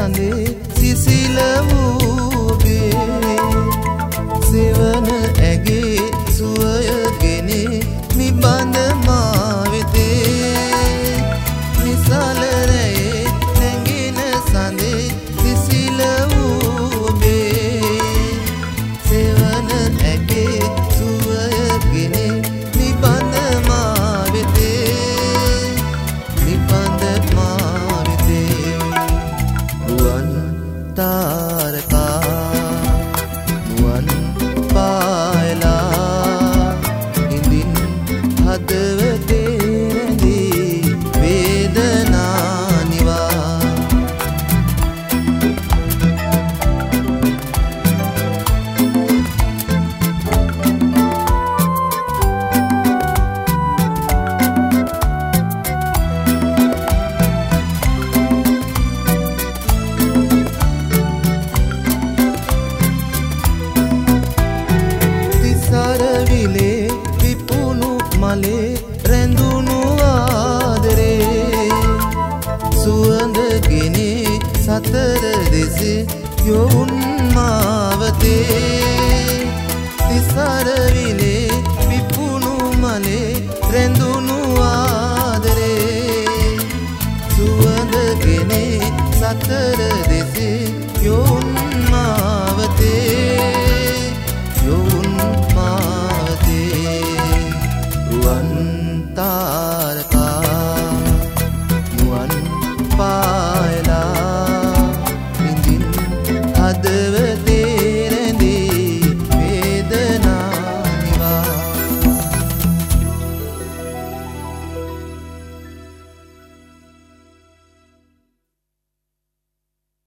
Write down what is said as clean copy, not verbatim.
සඳේ සිසිල වූගේ සෙවන ඇගේ සුවයගෙන නිබඳ මා වෙතේ නිසල රැයේ නැගෙන සඳේ සිසිල වූගේ සෙවන ඇගේ සුවයගෙන නිබඳ මා වෙතේ නිබඳ මා වෙතේ රුවන් තාරකා නුවන් පායලා ඉඳින් හදවතේ රැඳී වේදනා නිවා සරවිලේ විපුණු මලේ රැඳුණු ආදරේ සුවඳගෙන සතර දෙසේ යොවුන් මාවතේ තිසරවිලේ විපුණු මලේ රැඳුණු ආදරේ සුවඳගෙන සතර දෙසේ